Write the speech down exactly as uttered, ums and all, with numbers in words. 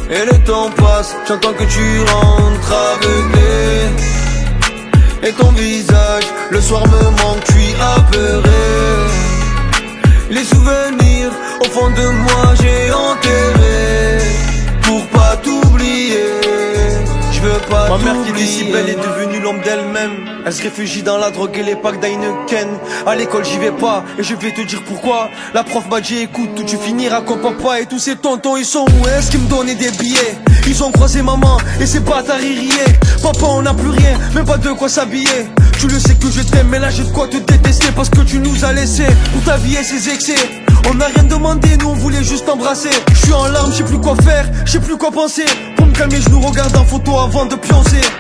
Et le temps passe, j'entends que tu rentres aveuglé. Et ton visage, le soir me manque, je suis apeuré. Les souvenirs, au fond de moi j'ai enterré. Pour pas t'oublier, je veux pas Ma t'oublier. mère qui était si belle est devenue l'homme d'elle-même. Elle se réfugie dans la drogue et les packs d'Heineken. À l'école j'y vais pas et je vais te dire pourquoi. La prof m'a dit écoute, tout tu finiras comme papa. Et tous ces tontons ils sont où est-ce qu'ils me donnaient des billets? Ils ont croisé maman et ces bâtards ils riaient. Papa on n'a plus rien, même pas de quoi s'habiller. Tu le sais que je t'aime mais là j'ai de quoi te détester. Parce que tu nous as laissé pour ta vie et ses excès. On n'a rien demandé, nous on voulait juste t'embrasser. Je suis en larmes, je sais plus quoi faire, je sais plus quoi penser. Pour me calmer je nous regarde en photo avant de pioncer.